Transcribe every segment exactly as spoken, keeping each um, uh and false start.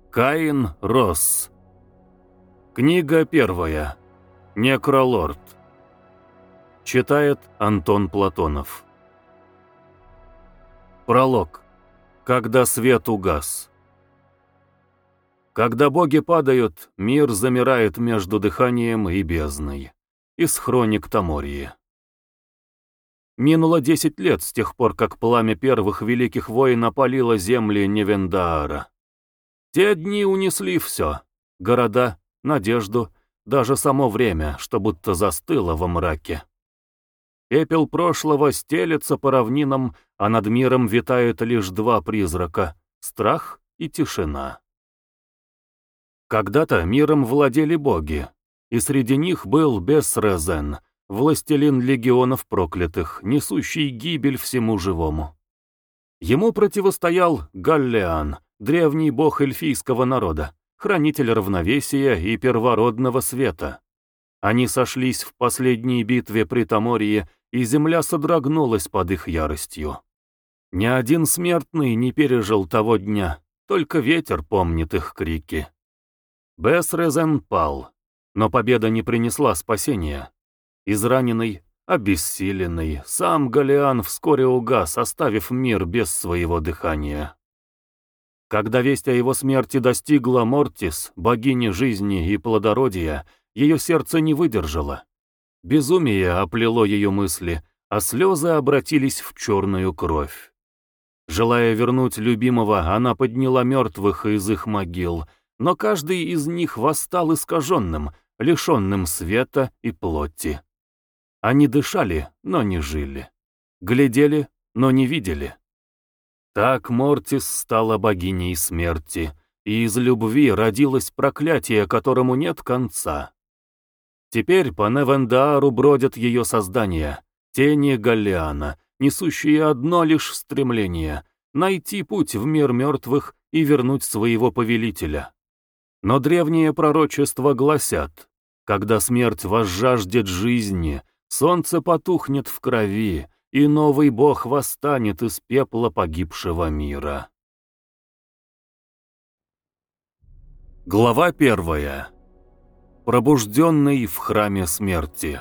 Каин Росс. Книга первая. Некролорд. Читает Антон Платонов. Пролог. Когда свет угас. Когда боги падают, мир замирает между дыханием и бездной. Из хроник Тамории. Минуло десять лет с тех пор, как пламя первых великих войн опалило земли Невендаара. Те дни унесли все — города, надежду, даже само время, что будто застыло во мраке. Пепел прошлого стелется по равнинам, а над миром витают лишь два призрака — страх и тишина. Когда-то миром владели боги, и среди них был Бес-Резен, властелин легионов проклятых, несущий гибель всему живому. Ему противостоял Галлеан, древний бог эльфийского народа, хранитель равновесия и первородного света. Они сошлись в последней битве при Тамории, и земля содрогнулась под их яростью. Ни один смертный не пережил того дня, только ветер помнит их крики. Бес-Резен пал, но победа не принесла спасения. Израненный, обессиленный, сам Галлеан вскоре угас, оставив мир без своего дыхания. Когда весть о его смерти достигла Мортис, богини жизни и плодородия, ее сердце не выдержало. Безумие оплело ее мысли, а слезы обратились в черную кровь. Желая вернуть любимого, она подняла мертвых из их могил, но каждый из них восстал искаженным, лишенным света и плоти. Они дышали, но не жили. Глядели, но не видели. Так Мортис стала богиней смерти, и из любви родилось проклятие, которому нет конца. Теперь по Невендаару бродят ее создания, тени Галлеана, несущие одно лишь стремление — найти путь в мир мертвых и вернуть своего повелителя. Но древние пророчества гласят: когда смерть возжаждет жизни, солнце потухнет в крови, и новый бог восстанет из пепла погибшего мира. Глава первая. Пробужденный в храме смерти.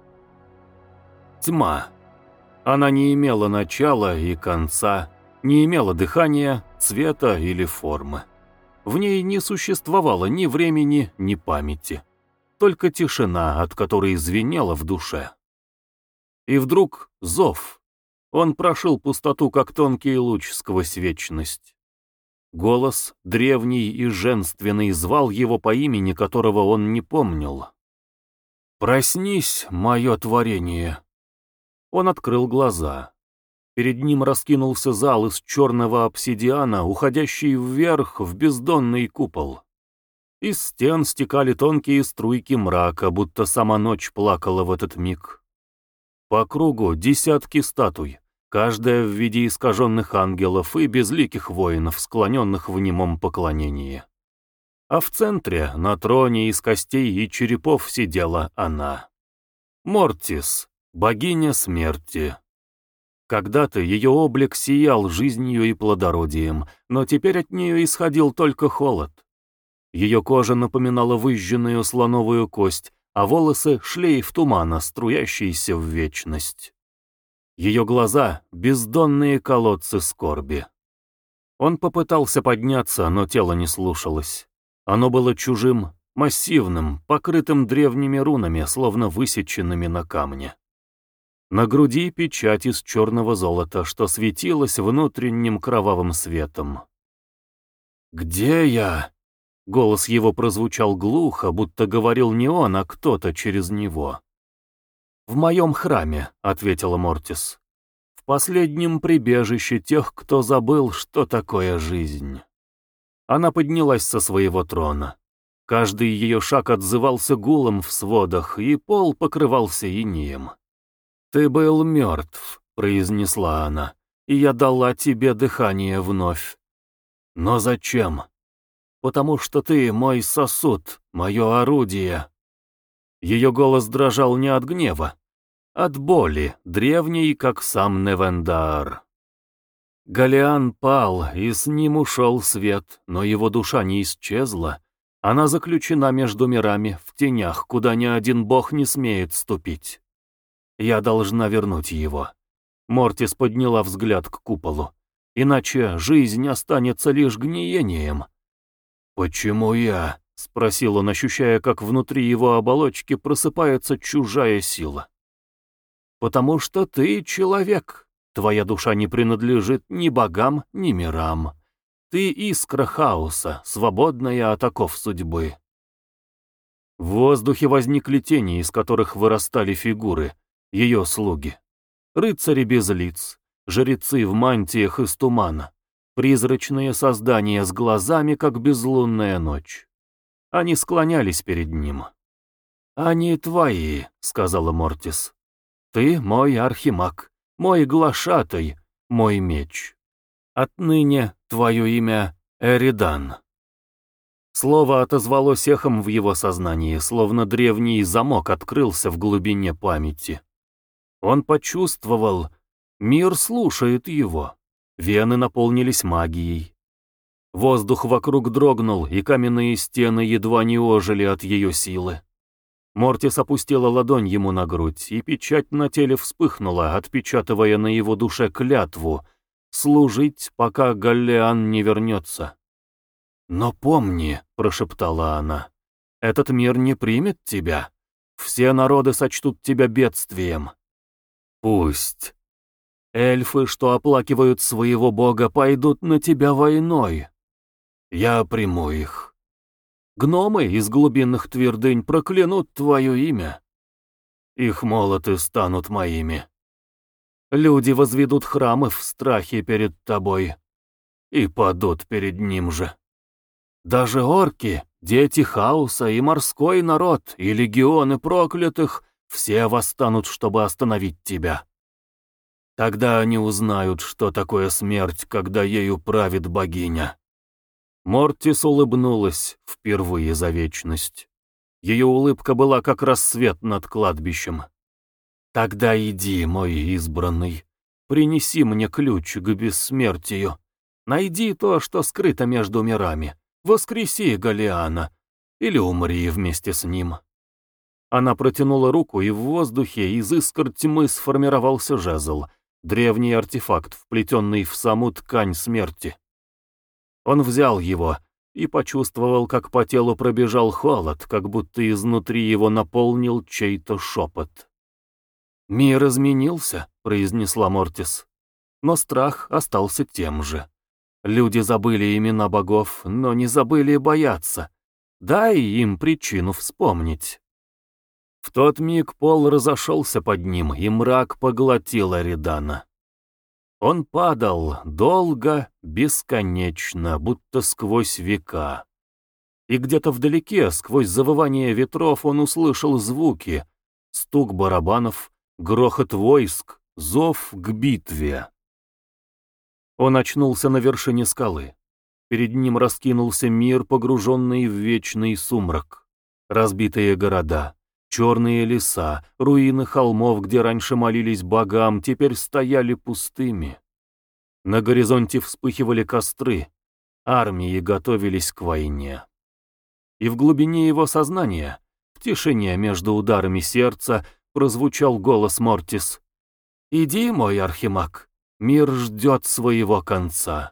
Тьма. Она не имела начала и конца, не имела дыхания, цвета или формы. В ней не существовало ни времени, ни памяти. Только тишина, от которой звенела в душе. И вдруг зов. Он прошил пустоту, как тонкий луч сквозь вечность. Голос, древний и женственный, звал его по имени, которого он не помнил. «Проснись, мое творение!» Он открыл глаза. Перед ним раскинулся зал из черного обсидиана, уходящий вверх в бездонный купол. Из стен стекали тонкие струйки мрака, будто сама ночь плакала в этот миг. По кругу десятки статуй, каждая в виде искаженных ангелов и безликих воинов, склоненных в немом поклонении. А в центре, на троне из костей и черепов, сидела она. Мортис, богиня смерти. Когда-то ее облик сиял жизнью и плодородием, но теперь от нее исходил только холод. Ее кожа напоминала выжженную слоновую кость, а волосы — шлейф тумана, струящийся в вечность. Ее глаза — бездонные колодцы скорби. Он попытался подняться, но тело не слушалось. Оно было чужим, массивным, покрытым древними рунами, словно высеченными на камне. На груди печать из черного золота, что светилась внутренним кровавым светом. «Где я?» Голос его прозвучал глухо, будто говорил не он, а кто-то через него. «В моем храме», — ответила Мортис. «В последнем прибежище тех, кто забыл, что такое жизнь». Она поднялась со своего трона. Каждый ее шаг отзывался гулом в сводах, и пол покрывался инеем. «Ты был мертв», — произнесла она, — «и я дала тебе дыхание вновь». «Но зачем?» «Потому что ты мой сосуд, мое орудие». Ее голос дрожал не от гнева, от боли, древней, как сам Невендаар. Галиан пал, и с ним ушел свет, но его душа не исчезла. Она заключена между мирами, в тенях, куда ни один бог не смеет ступить. Я должна вернуть его. Мортис подняла взгляд к куполу. Иначе жизнь останется лишь гниением. «Почему я?» — спросил он, ощущая, как внутри его оболочки просыпается чужая сила. «Потому что ты человек. Твоя душа не принадлежит ни богам, ни мирам. Ты искра хаоса, свободная от оков судьбы». В воздухе возникли тени, из которых вырастали фигуры, ее слуги. Рыцари без лиц, жрецы в мантиях из тумана, призрачные создания с глазами, как безлунная ночь. Они склонялись перед ним. «Они твои», — сказала Мортис. «Ты мой архимаг, мой глашатай, мой меч. Отныне твое имя Эридан». Слово отозвалось эхом в его сознании, словно древний замок открылся в глубине памяти. Он почувствовал, мир слушает его. Вены наполнились магией. Воздух вокруг дрогнул, и каменные стены едва не ожили от ее силы. Мортис опустила ладонь ему на грудь, и печать на теле вспыхнула, отпечатывая на его душе клятву служить, пока Галлиан не вернется. «Но помни», — прошептала она, — «этот мир не примет тебя. Все народы сочтут тебя бедствием». «Пусть. Эльфы, что оплакивают своего бога, пойдут на тебя войной. Я приму их. Гномы из глубинных твердынь проклянут твое имя. Их молоты станут моими. Люди возведут храмы в страхе перед тобой и падут перед ним же. Даже орки, дети хаоса и морской народ, и легионы проклятых все восстанут, чтобы остановить тебя. Тогда они узнают, что такое смерть, когда ею правит богиня». Мортис улыбнулась впервые за вечность. Ее улыбка была как рассвет над кладбищем. «Тогда иди, мой избранный, принеси мне ключ к бессмертию. Найди то, что скрыто между мирами. Воскреси Галлиана, или умри вместе с ним». Она протянула руку, и в воздухе из искр тьмы сформировался жезл, древний артефакт, вплетенный в саму ткань смерти. Он взял его и почувствовал, как по телу пробежал холод, как будто изнутри его наполнил чей-то шепот. «Мир изменился», — произнесла Мортис, но страх остался тем же. Люди забыли имена богов, но не забыли бояться. Дай им причину вспомнить. В тот миг пол разошелся под ним, и мрак поглотил Эридана. Он падал долго, бесконечно, будто сквозь века. И где-то вдалеке, сквозь завывание ветров, он услышал звуки: стук барабанов, грохот войск, зов к битве. Он очнулся на вершине скалы. Перед ним раскинулся мир, погруженный в вечный сумрак. Разбитые города, черные леса, руины холмов, где раньше молились богам, теперь стояли пустыми. На горизонте вспыхивали костры, армии готовились к войне. И в глубине его сознания, в тишине между ударами сердца, прозвучал голос Мортис: «Иди, мой архимаг, мир ждет своего конца».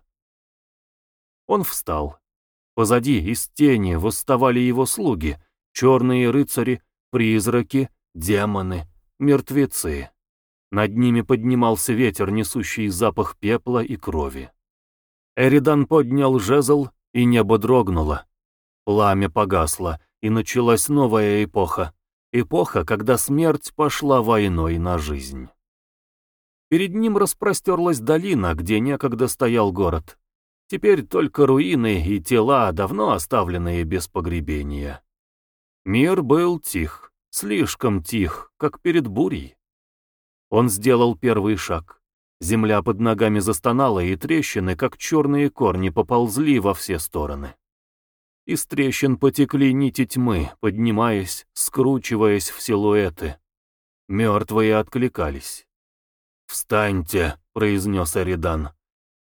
Он встал. Позади из тени восставали его слуги, черные рыцари, призраки, демоны, мертвецы. Над ними поднимался ветер, несущий запах пепла и крови. Эридан поднял жезл, и небо дрогнуло. Пламя погасло, и началась новая эпоха. Эпоха, когда смерть пошла войной на жизнь. Перед ним распростерлась долина, где некогда стоял город. Теперь только руины и тела, давно оставленные без погребения. Мир был тих, слишком тих, как перед бурей. Он сделал первый шаг. Земля под ногами застонала, и трещины, как черные корни, поползли во все стороны. Из трещин потекли нити тьмы, поднимаясь, скручиваясь в силуэты. Мертвые откликались. «Встаньте», — произнес Эридан.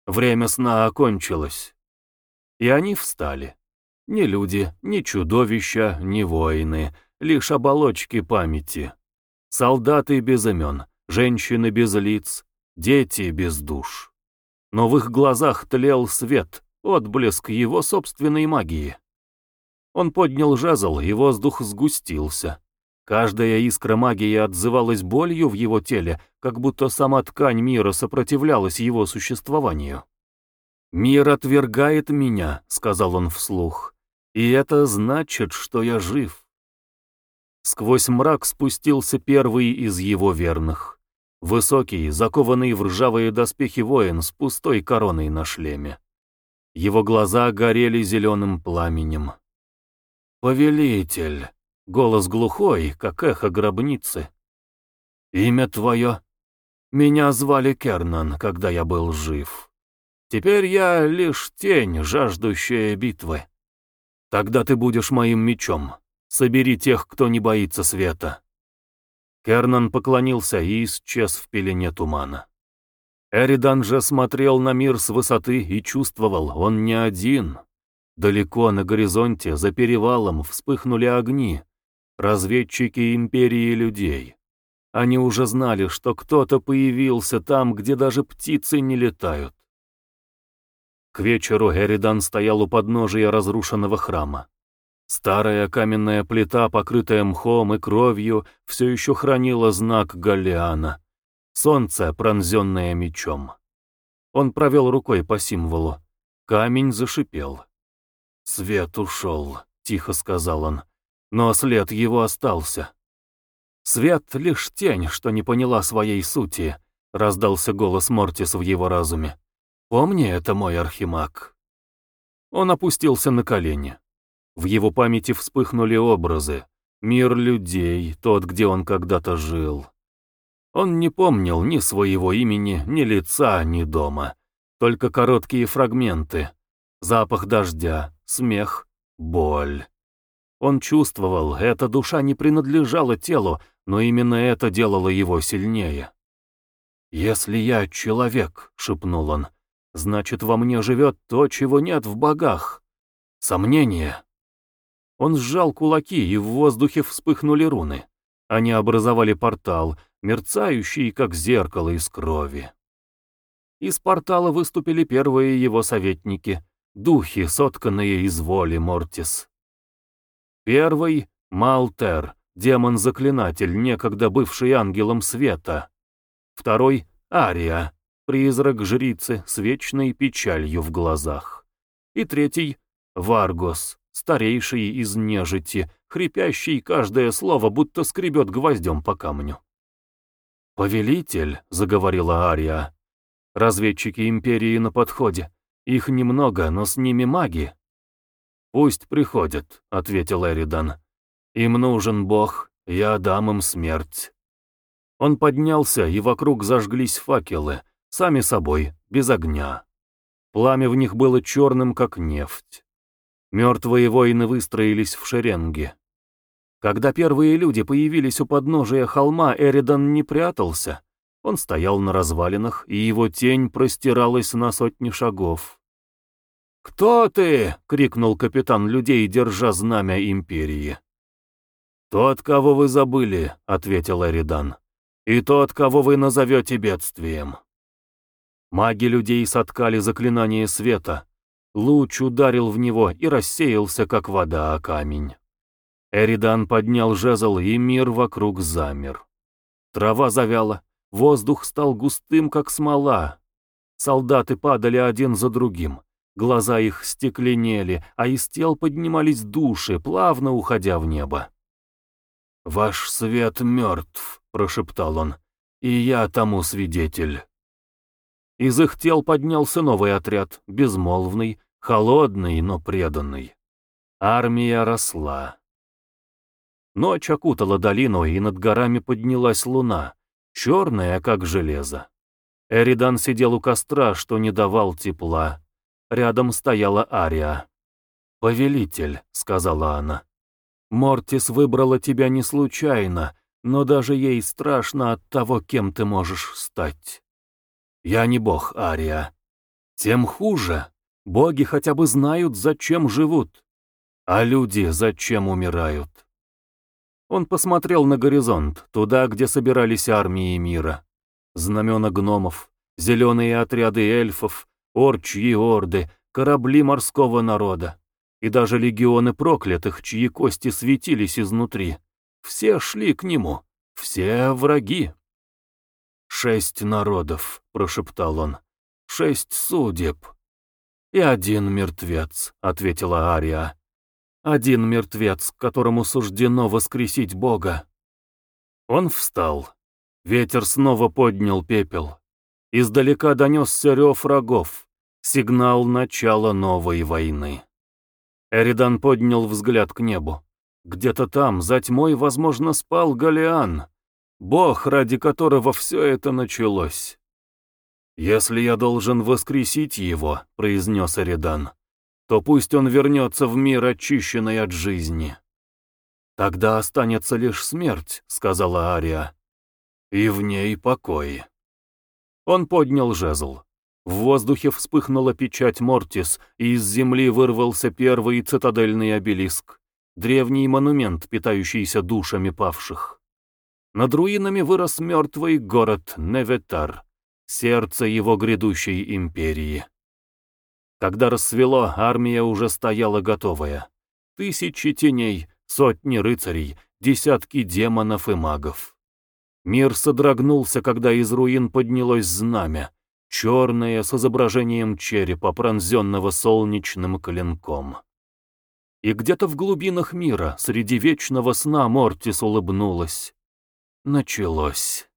Время сна окончилось. И они встали. Ни люди, ни чудовища, ни воины, лишь оболочки памяти. Солдаты без имен, женщины без лиц, дети без душ. Но в их глазах тлел свет, отблеск его собственной магии. Он поднял жезл, и воздух сгустился. Каждая искра магии отзывалась болью в его теле, как будто сама ткань мира сопротивлялась его существованию. «Мир отвергает меня», — сказал он вслух, — «и это значит, что я жив». Сквозь мрак спустился первый из его верных. Высокий, закованный в ржавые доспехи воин с пустой короной на шлеме. Его глаза горели зеленым пламенем. «Повелитель», — голос глухой, как эхо гробницы. «Имя твое?» «Меня звали Кернан, когда я был жив. Теперь я лишь тень, жаждущая битвы. Тогда ты будешь моим мечом. Собери тех, кто не боится света». Кернан поклонился и исчез в пелене тумана. Эридан же смотрел на мир с высоты и чувствовал, он не один. Далеко на горизонте, за перевалом, вспыхнули огни. Разведчики империи людей. Они уже знали, что кто-то появился там, где даже птицы не летают. К вечеру Эридан стоял у подножия разрушенного храма. Старая каменная плита, покрытая мхом и кровью, все еще хранила знак Галлиана. Солнце, пронзенное мечом. Он провел рукой по символу. Камень зашипел. «Свет ушел», — тихо сказал он, — «но след его остался». «Свет — лишь тень, что не поняла своей сути», — раздался голос Мортис в его разуме. «Помни это, мой архимаг». Он опустился на колени. В его памяти вспыхнули образы. Мир людей, тот, где он когда-то жил. Он не помнил ни своего имени, ни лица, ни дома. Только короткие фрагменты. Запах дождя, смех, боль. Он чувствовал, эта душа не принадлежала телу, но именно это делало его сильнее. «Если я человек», — шепнул он, — «значит, во мне живет то, чего нет в богах. Сомнение». Он сжал кулаки, и в воздухе вспыхнули руны. Они образовали портал, мерцающий, как зеркало из крови. Из портала выступили первые его советники, духи, сотканные из воли Мортис. Первый — Малтер, демон-заклинатель, некогда бывший ангелом света. Второй — Ария, призрак жрицы с вечной печалью в глазах. И третий — Варгос, старейший из нежити, хрипящий каждое слово, будто скребет гвоздем по камню. «Повелитель», — заговорила Ария, — «разведчики империи на подходе. Их немного, но с ними маги». «Пусть приходят», — ответил Эридан. «Им нужен Бог, я дам им смерть». Он поднялся, и вокруг зажглись факелы, сами собой, без огня. Пламя в них было черным, как нефть. Мертвые воины выстроились в шеренги. Когда первые люди появились у подножия холма, Эридан не прятался. Он стоял на развалинах, и его тень простиралась на сотни шагов. «Кто ты?» — крикнул капитан людей, держа знамя империи. «Тот, кого вы забыли», — ответил Эридан, — «и тот, кого вы назовете бедствием». Маги людей соткали заклинание света. Луч ударил в него и рассеялся, как вода о камень. Эридан поднял жезл, и мир вокруг замер. Трава завяла, воздух стал густым, как смола. Солдаты падали один за другим. Глаза их стекленели, а из тел поднимались души, плавно уходя в небо. «Ваш свет мертв», — прошептал он, — «и я тому свидетель». Из их тел поднялся новый отряд, безмолвный, холодный, но преданный. Армия росла. Ночь окутала долину, и над горами поднялась луна, черная, как железо. Эридан сидел у костра, что не давал тепла. Рядом стояла Ария. «Повелитель», — сказала она, — «Мортис выбрала тебя не случайно, но даже ей страшно от того, кем ты можешь стать». «Я не бог, Ария». Тем хуже. Боги хотя бы знают, зачем живут. А люди зачем умирают? Он посмотрел на горизонт, туда, где собирались армии мира. Знамена гномов, зеленые отряды эльфов, орчьи орды, корабли морского народа. И даже легионы проклятых, чьи кости светились изнутри. Все шли к нему, все враги. «Шесть народов», — прошептал он, — «шесть судеб». «И один мертвец», — ответила Ария. «Один мертвец, которому суждено воскресить Бога». Он встал. Ветер снова поднял пепел. Издалека донесся рев рогов, сигнал начала новой войны. Эридан поднял взгляд к небу. Где-то там, за тьмой, возможно, спал Галиан, бог, ради которого все это началось. «Если я должен воскресить его», — произнес Эридан, — «то пусть он вернется в мир, очищенный от жизни». «Тогда останется лишь смерть», — сказала Ария, — «и в ней покой». Он поднял жезл. В воздухе вспыхнула печать Мортис, и из земли вырвался первый цитадельный обелиск, древний монумент, питающийся душами павших. Над руинами вырос мертвый город Неветар, сердце его грядущей империи. Когда рассвело, армия уже стояла готовая. Тысячи теней, сотни рыцарей, десятки демонов и магов. Мир содрогнулся, когда из руин поднялось знамя, черное, с изображением черепа, пронзенного солнечным клинком. И где-то в глубинах мира, среди вечного сна, Мортис улыбнулась. Началось.